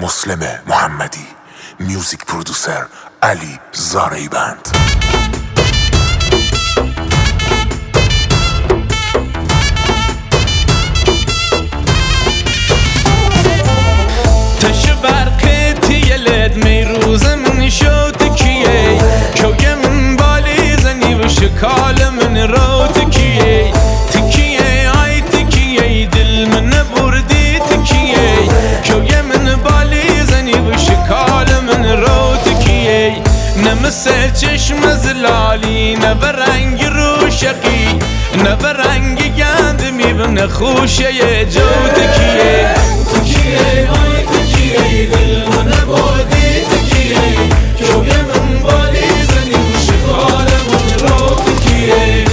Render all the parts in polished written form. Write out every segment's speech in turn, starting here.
مسلم محمدی، میوزیک پرودوسر علی زاریبند. تش برقی تیلد میروز من شو تکیه کوی من بالی زنی و شکال من رو تکیه تکیه آی تکیه دل من بردی تکیه کوی من بالی زنی و شکال من رو تکیه نمس چشم زلالی نبرنگ روشقی نبرنگ گند میبن خوشه جو تکیه تکیه آی تکیه دل من بردی تکیه کوی من بالی زنی و شکال من رو تکیه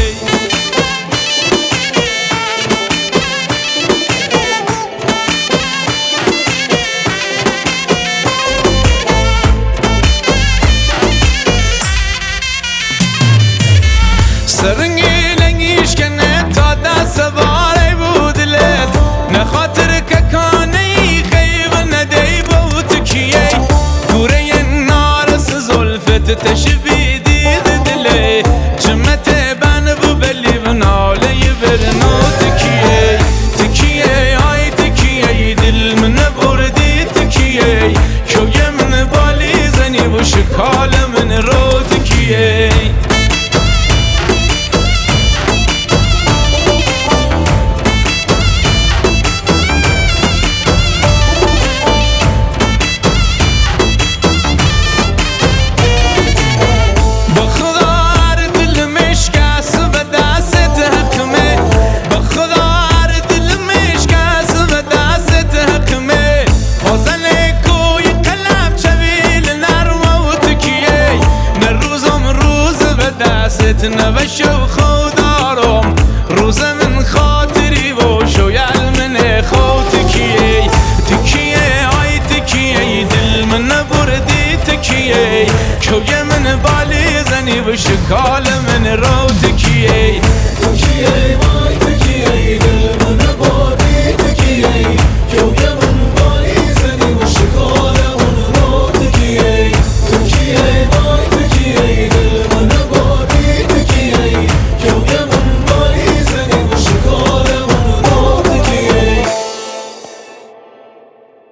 سرنگی لنگیش کنه تا دست باره بودلت نخاطر که کانی خیب ندهی بود کیه گوره نارس زلفت تشبی دید دله جمت بن بو بلی و ناله برنو تکیه تکیه آی تکیه دل من بردی تکیه کوی من بالی زنی و شکال من رو تکیه نبشو خودارم روز من خاطری و شویل من خود تکیه تکیه آی تکیه دل من بردی تکیه کوی من بالی زنی و شکال من رو تکیه